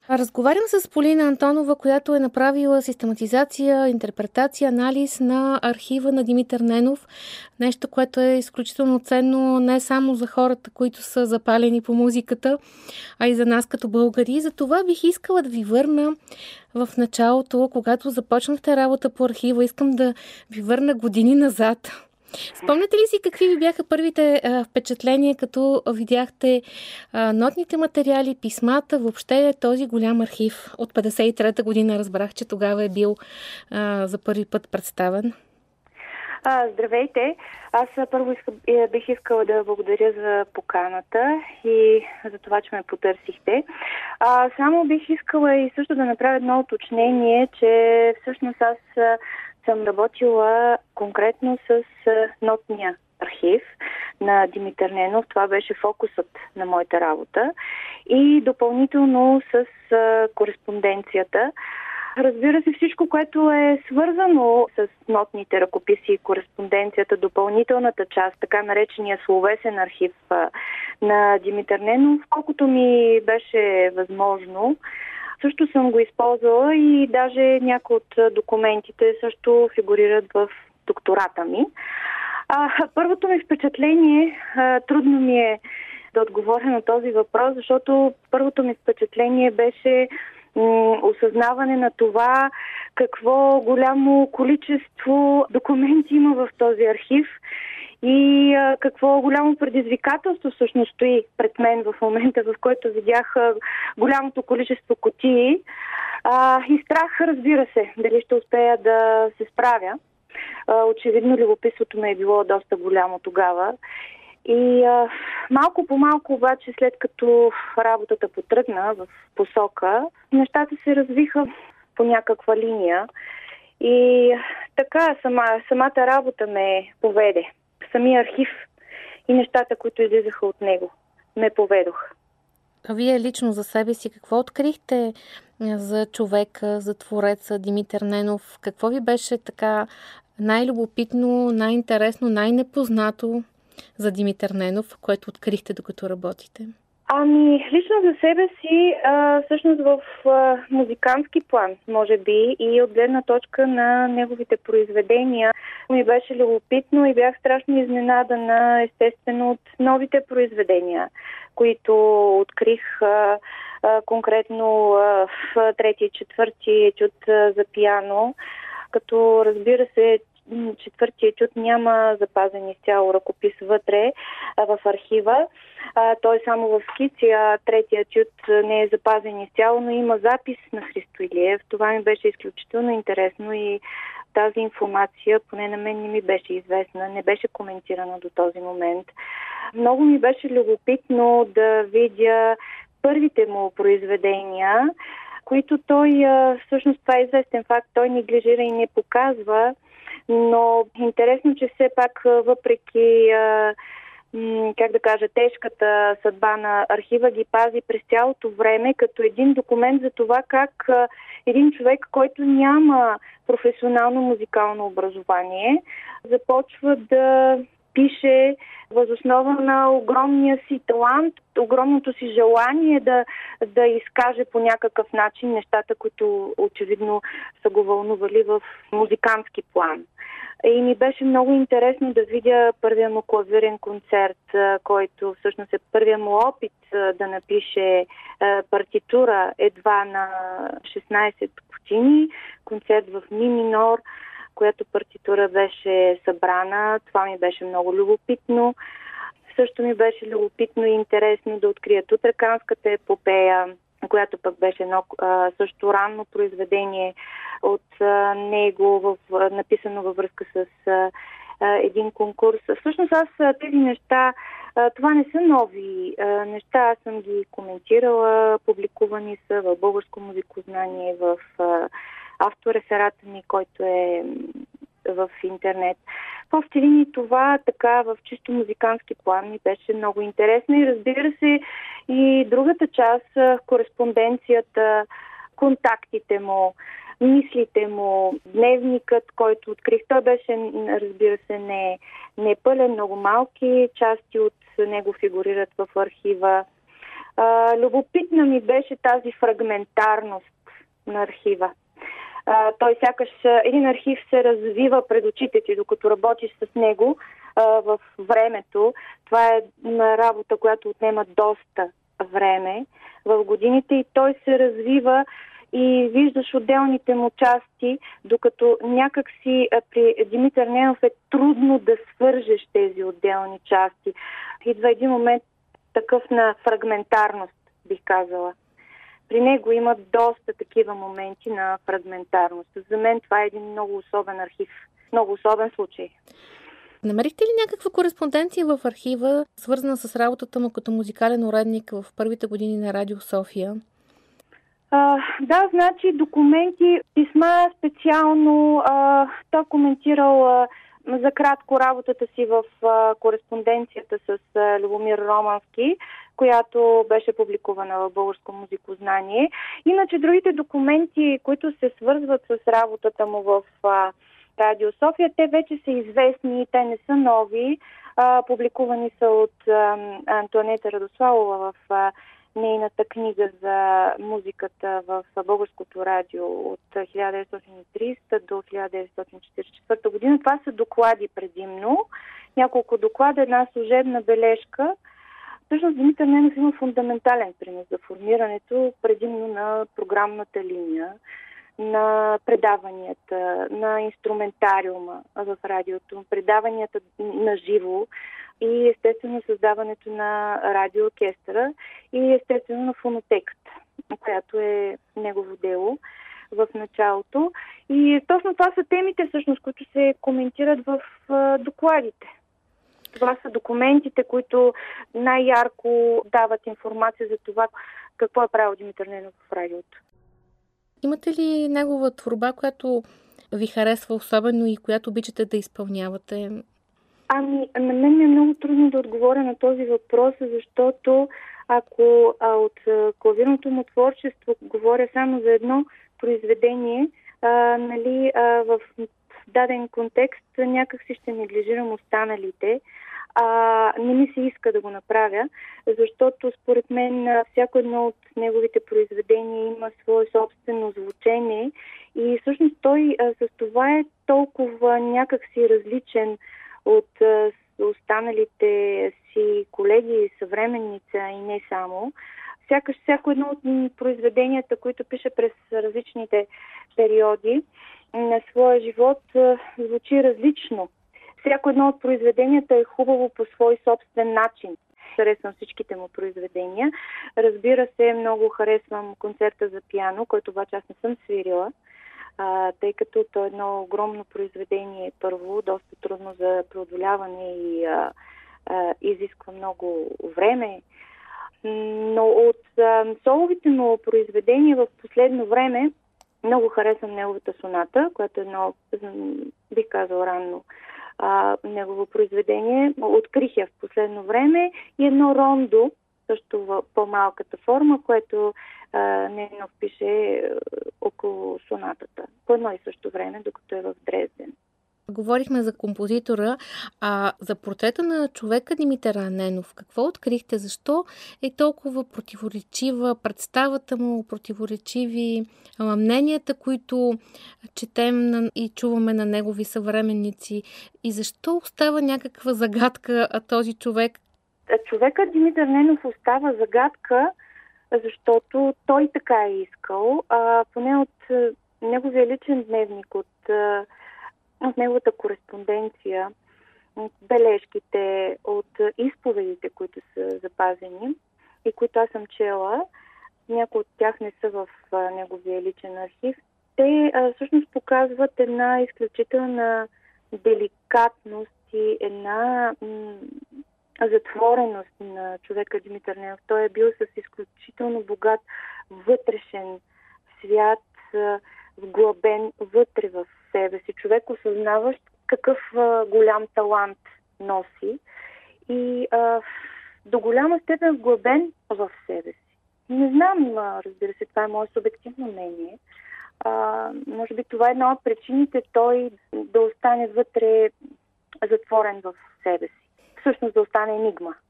Разговарям с Полина Антонова, която е направила систематизация, интерпретация, анализ на архива на Димитър Ненов. Нещо, което е изключително ценно не само за хората, които са запалени по музиката, а и за нас като българи. За това бих искала да ви върна в началото, когато започнахте работа по архива. Искам да ви върна години назад. Спомняте ли си какви ви бяха първите впечатления, като видяхте нотните материали, писмата, въобще този голям архив от 53-та година? Разбрах, че тогава е бил за първи път представен. Здравейте! Аз първо бих искала да благодаря за поканата и за това, че ме потърсихте. Само бих искала и също да направя едно уточнение, че всъщност аз съм работила конкретно с нотния архив на Димитър Ненов. Това беше фокусът на моята работа. И допълнително с кореспонденцията. Разбира се, всичко, което е свързано с нотните ръкописи и кореспонденцията, допълнителната част, така наречения словесен архив на Димитър Ненов, колкото ми беше възможно, също съм го използвала и даже някои от документите също фигурират в доктората ми. Първото ми впечатление, трудно ми е да отговоря на този въпрос, защото първото ми впечатление беше осъзнаване на това какво голямо количество документи има в този архив и какво голямо предизвикателство всъщност стои пред мен в момента, в който видях голямото количество кутии. И страх, разбира се, дали ще успея да се справя. Очевидно любопитството ме е било доста голямо тогава. И малко по малко обаче, след като работата потръгна в посока, нещата се развиха по някаква линия и така самата работа ме поведе. Самия архив и нещата, които излизаха от него, ме поведоха. А вие лично за себе си какво открихте за човека, за твореца Димитър Ненов? Какво ви беше така най-любопитно, най-интересно, най-непознато за Димитър Ненов, което открихте докато работите? Лично за себе си, всъщност в музикантски план, може би, и от гледна точка на неговите произведения, ми беше любопитно и бях страшно изненадана, естествено, от новите произведения, които открих конкретно в трети и четвърти етюд за пиано, като разбира се, четвъртия етюд няма запазен изцяло ръкопис вътре в архива. Той е само в скици, а третия етюд не е запазен изцяло, но има запис на Христо Илиев. Това ми беше изключително интересно и тази информация поне на мен не ми беше известна, не беше коментирана до този момент. Много ми беше любопитно да видя първите му произведения, които той, всъщност това е известен факт, той неглижира и не показва, но интересно, че все пак въпреки, тежката съдба на архива ги пази през цялото време като един документ за това как един човек, който няма професионално музикално образование, започва да пише въз основа на огромния си талант, огромното си желание да изкаже по някакъв начин нещата, които очевидно са го вълнували в музикантски план. И ми беше много интересно да видя първия му клавирен концерт, който всъщност е първия му опит да напише партитура едва на 16 години, концерт в ми минор, която партитура беше събрана. Това ми беше много любопитно. Също ми беше любопитно и интересно да открия Тутраканската епопея, която пък беше едно също ранно произведение от него, написано във връзка с един конкурс. Всъщност аз тези неща, това не са нови неща, аз съм ги коментирала, публикувани са в Българско музикознание, в автореферата ми, който е в интернет. В общи линии това така в чисто музикантски план ми беше много интересно и разбира се и другата част, кореспонденцията, контактите му, мислите му, дневникът, който открих. Той беше, разбира се, не пълен, много малки части от него фигурират в архива. Любопитна ми беше тази фрагментарност на архива. Той сякаш един архив се развива пред очите ти, докато работиш с него в времето. Това е работа, която отнема доста време в годините и той се развива и виждаш отделните му части, докато някак си при Димитър Ненов е трудно да свържеш тези отделни части. Идва един момент такъв на фрагментарност, бих казала. При него има доста такива моменти на фрагментарност. За мен това е един много особен архив, много особен случай. Намерихте ли някаква кореспонденция в архива, свързана с работата му като музикален уредник в първите години на Радио София? Да, значи документи, писма специално. Той коментирал за кратко работата си в кореспонденцията с Любомир Романски, която беше публикувана в Българско музикознание. Иначе другите документи, които се свързват с работата му в Радио София, те вече са известни, те не са нови. Публикувани са от Антоанета Радославова в нейната книга за музиката в Българското радио от 1930 до 1944 година. Това са доклади предимно. Няколко доклада, една служебна бележка. Всъщност Димитър Ненов има фундаментален принос за формирането предимно на програмната линия, на предаванията, на инструментариума в радиото, предаванията на живо и естествено създаването на радиооркестъра и естествено на фонотекст, която е негово дело в началото. И точно това са темите, всъщност, които се коментират в докладите. Това са документите, които най-ярко дават информация за това какво е правил Димитър Ненов в радиото. Имате ли негова творба, която ви харесва особено и която обичате да изпълнявате? На мен е много трудно да отговоря на този въпрос, защото ако от клавирното му творчество говоря само за едно произведение, в даден контекст някак си ще неглижирам останалите. Не ми се иска да го направя, защото според мен всяко едно от неговите произведения има свое собствено звучение и всъщност той с това е толкова някакси различен от останалите си колеги, съвременница и не само. Сякаш всяко едно от произведенията, които пише през различните периоди на своя живот, звучи различно. Всяко едно от произведенията е хубаво по свой собствен начин. Харесвам всичките му произведения. Разбира се, много харесвам концерта за пиано, който обаче аз не съм свирила, тъй като то е едно огромно произведение, първо, доста трудно за преодоляване и изисква много време. Но от соловите му произведения в последно време много харесвам неговата соната, която е едно, бих казал, ранно негово произведение. Открих я в последно време и едно рондо, също в по-малката форма, което Ненов пише около сонатата. По едно и също време, докато е в Дрезден. Говорихме за композитора, а за портрета на човека Димитър Ненов. Какво открихте? Защо е толкова противоречива представата му, противоречиви мненията, които четем и чуваме на негови съвременници? И защо остава някаква загадка този човек? Човекът Димитър Ненов остава загадка, защото той така е искал. Поне от неговия личен дневник, от неговата кореспонденция, от бележките, от изповедите, които са запазени и които аз съм чела, някои от тях не са в неговия личен архив. Те всъщност показват една изключителна деликатност и една затвореност на човека Димитър Ненов. Той е бил с изключително богат вътрешен свят, вглъбен вътре в себе си. Човек, осъзнаващ какъв голям талант носи и до голяма степен вглъбен в себе си. Не знам, разбира се, това е мое субективно мнение. Може би това е една от причините той да остане вътре затворен в себе си. Всъщност да остане енигма.